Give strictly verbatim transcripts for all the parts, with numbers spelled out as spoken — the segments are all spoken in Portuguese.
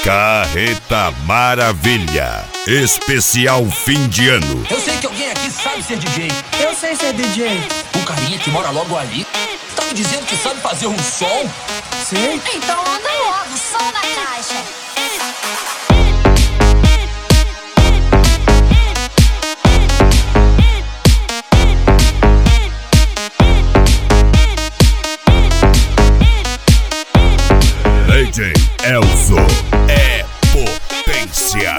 Carreta Maravilha, especial fim de ano. Eu sei que alguém aqui sabe ser D J. Eu sei ser D J. O carinha que mora logo ali tá me dizendo que sabe fazer um som? Sim. Então anda logo, som na caixa. D J Elzo é potência.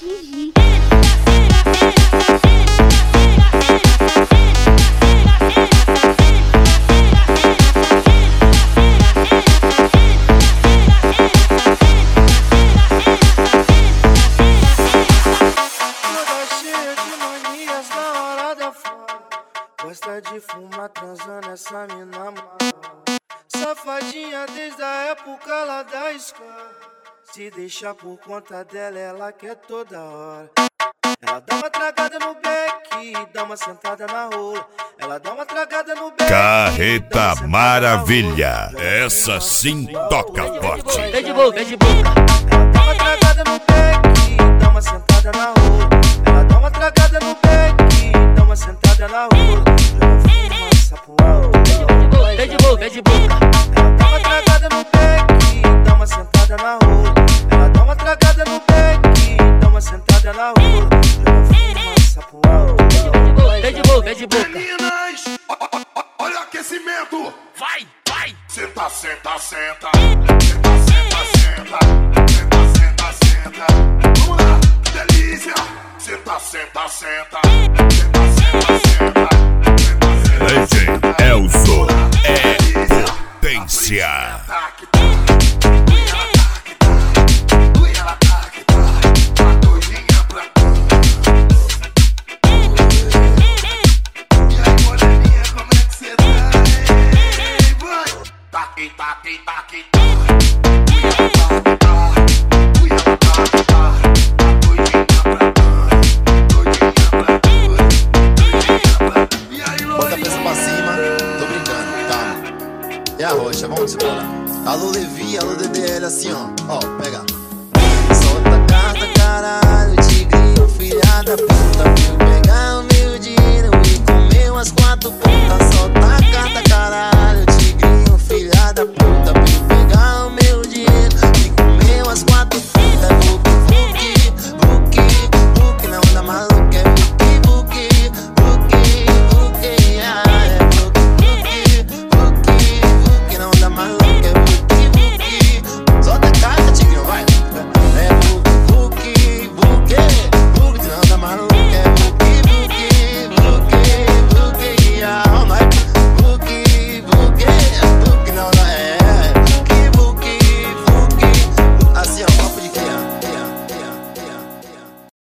Gosta de fumar transando essa mina mal. Safadinha desde a época lá da escola. Se deixar por conta dela, ela quer toda hora. Ela dá uma tragada no beck, dá uma sentada na rola. Ela dá uma tragada no beck. Carreta Maravilha, essa sim toca forte. Vem de boca, vem de boca. Ela dá uma tragada no beck, dá uma sentada na rola. Ela dá uma tragada no beck, dá uma sentada na rola. Joga fumaça pro alto. Vem de boca, vem de boca. Ela dá uma tragada no beck, dá uma sentada na rola. Ela dá uma tragada no beck, dá uma sentada na rola. Joga fumaça pro alto. Vem de boca, vem de boca. Meninas, ó, ó, ó, olha o aquecimento. Vai, vai. Senta, senta, senta. Senta, senta, senta. Senta, senta, senta. Vamos lá, que delícia. Senta, senta, senta. Senta, senta, senta. D J Elzo é potência. Bota a peça pra cima, tô brincando, calma. E a rocha, vamos embora. Alô Levi, alô D D L, assim ó, ó, pega. Solta a carta, caralho, tigrinho, filha da puta. Veio pegar o meu dinheiro e comer umas quatro pontas. Solta a carta, caralho, tigrinho, filha da puta.